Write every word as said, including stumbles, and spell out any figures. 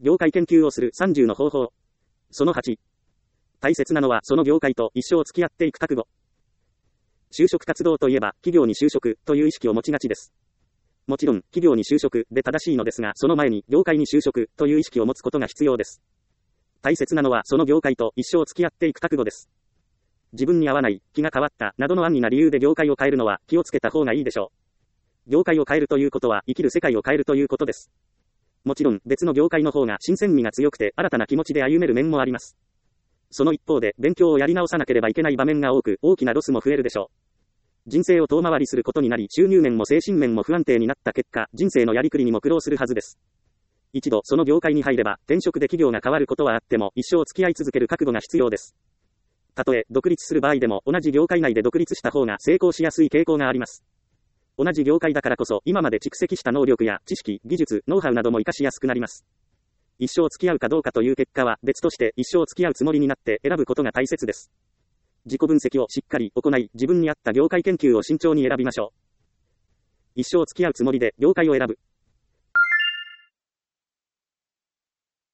業界研究をするさんじゅうの方法。そのはち。大切なのはその業界と一生付き合っていく覚悟。就職活動といえば、企業に就職という意識を持ちがちです。もちろん、企業に就職で正しいのですが、その前に業界に就職という意識を持つことが必要です。大切なのはその業界と一生付き合っていく覚悟です。自分に合わない、気が変わった、などの安易な理由で業界を変えるのは気をつけた方がいいでしょう。業界を変えるということは生きる世界を変えるということです。もちろん別の業界の方が新鮮味が強くて新たな気持ちで歩める面もあります。その一方で勉強をやり直さなければいけない場面が多く大きなロスも増えるでしょう。人生を遠回りすることになり収入面も精神面も不安定になった結果、人生のやりくりにも苦労するはずです。一度その業界に入れば転職で企業が変わることはあっても一生付き合い続ける覚悟が必要です。たとえ独立する場合でも同じ業界内で独立した方が成功しやすい傾向があります。同じ業界だからこそ今まで蓄積した能力や知識、技術、ノウハウなども活かしやすくなります。一生付き合うかどうかという結果は別として一生付き合うつもりになって選ぶことが大切です。自己分析をしっかり行い自分に合った業界研究を慎重に選びましょう。一生付き合うつもりで業界を選ぶ。